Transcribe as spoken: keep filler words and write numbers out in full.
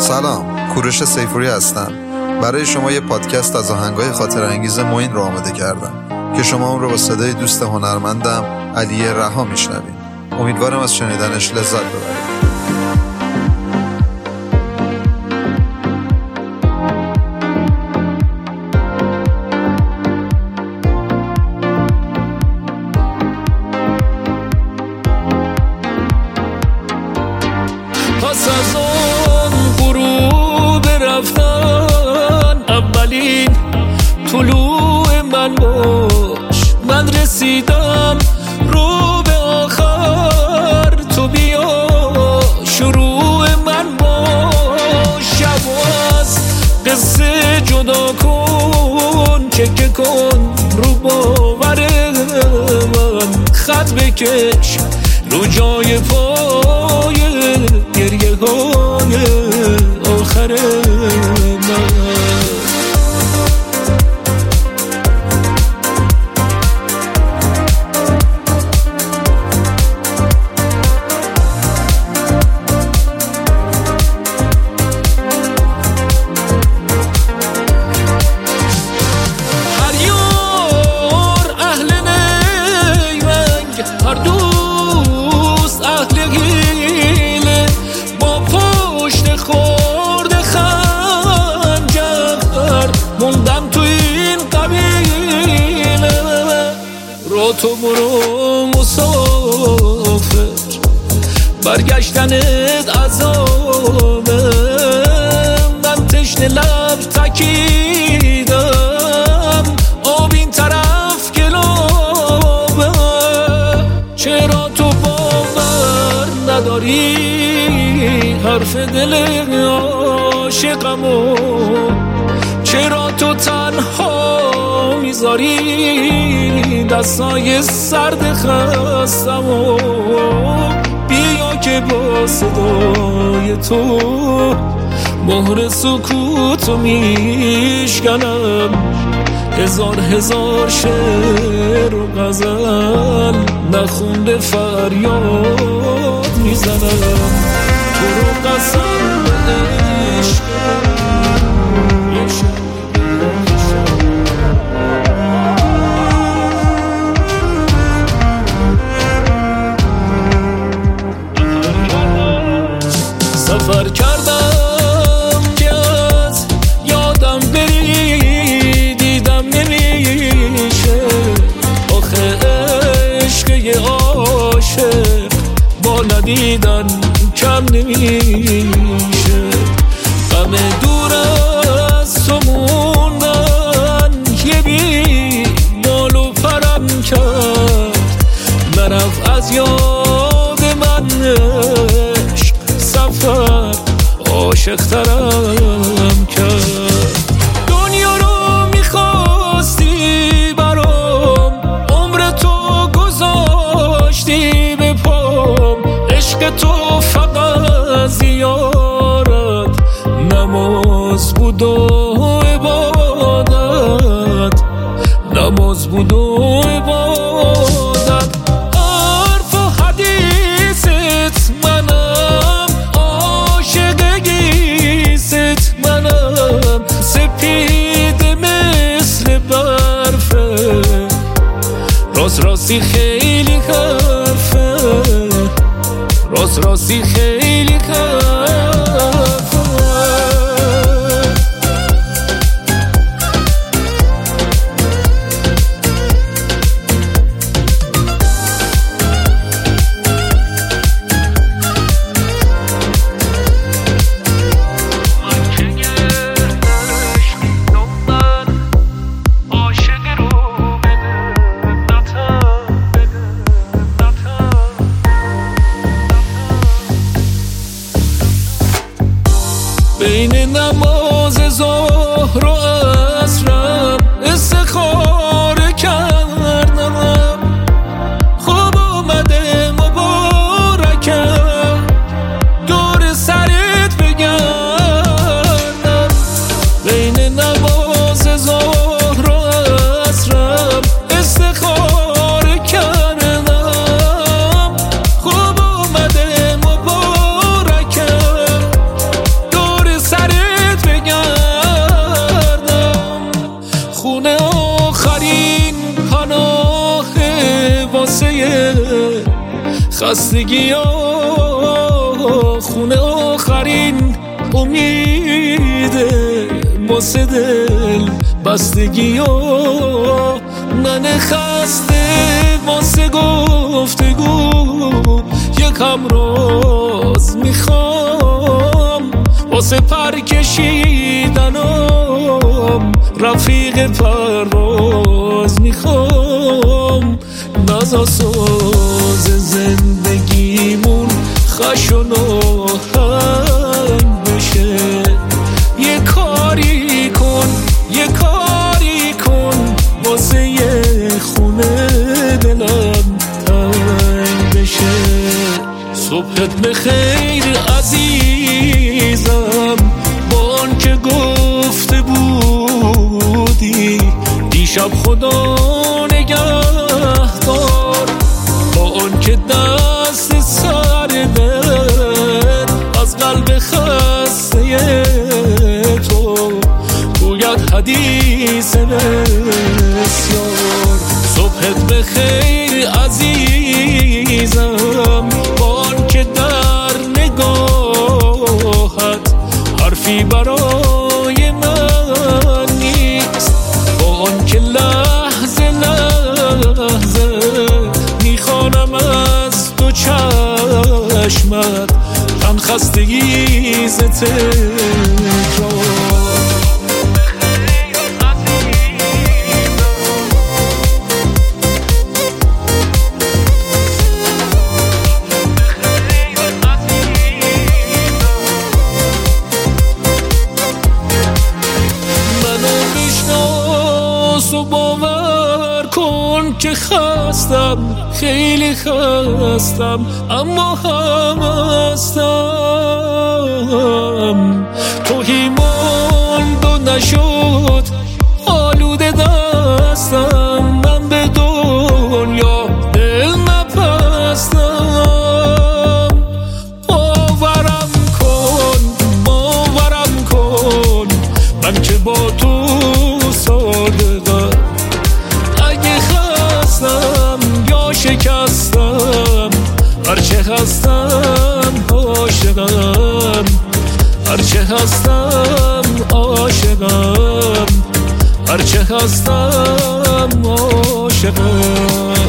سلام، کوروش سیفوری هستم. برای شما یه پادکست از آهنگای خاطر انگیز معین رو آماده کردم که شما اون رو با صدای دوست هنرمندم علی رها میشنوید. امیدوارم از شنیدنش لذت ببرید. پس از اون غروب رفتن اولین طلوع من باش، من رسیدم رو به آخر، تو بیا شروع من باش. شب از قصه جدا کن، چکه کن رو باور من، خط بکش رو جای پای گریه های آخر من. هر یار اهل نیرنگ، هر دوست اهل حیله، با پشت خورده خنجر موندم تو این قبیله. رو تو برو مسافر، برگشتنت عذابه، من تشنه لب تکیدم، آب این طرف گلابه. چرا تو باور نداری حرف دل عاشقمو؟ چرا تو تنها میذاری دستای سرد خستمو؟ بیا که با صدای تو مهر سکوتو میشکنم، هزار هزار شعر و غزل نخونده فریاد میزنم. تو رو قسم به سفر کردم که از یادم بری، دیدم نمیشه آخه عشق یه عاشق با ندیدن کم نمیشه. غم دور از تو موندن یه بی بال و پرم کرد، نرفت از یاد من عشق، سفر عاشق ترم کرد. دنیا رو میخواستی برام، عمر تو گذاشتی به پام، عشق تو فقط زیارت نماز بود و عبادت، نماز بود و عبادت. عرف و حدیثت منم، عاشق گیست منم، سپید مثل برفه، راست راستی خیلی حرفه، راست راستی خیلی حرفه. بین نماز ظهر و عصرم استخاره کردم، خوب اومده مبارکم دور سرت بگردم. بین نماز ظهر و عصرم استخاره کردم، خوب اومده مبارکم دور واسه خستگی ها خونه آخرین امیده واسه دل بستگی ها من خسته واسه گفتگو یک همراز میخوام واسه پر کشیدنم رفیق پرواز میخوام نزا ساز زندگیمون خشن و هنگ بشه یه کاری کن یه کاری کن واسه یه خونه دلم تنگ بشه صبحت بخیر عزیزم با آن که گفته بودی دیشب خدا نگهدار با آن که دست سر دل از قلب خسته تو گوید حدیث بسیار صبحت بخیر عزیزم با آن که در نگاهت حرفی برای من نیست با آن که لحظه لحظه میخوانم از تو چشمت تن خستگی ز تکرار و باور کن که خستم خیلی خستم اما هم هستم توهی ماند و نشد آلوده دستم من به دنیا دل نپستم باورم کن باورم کن من که با تو صادقم اگه خستم یا شکستم هرچه هستم عاشقم هرچه هستم عاشقم هرچه هستم عاشقم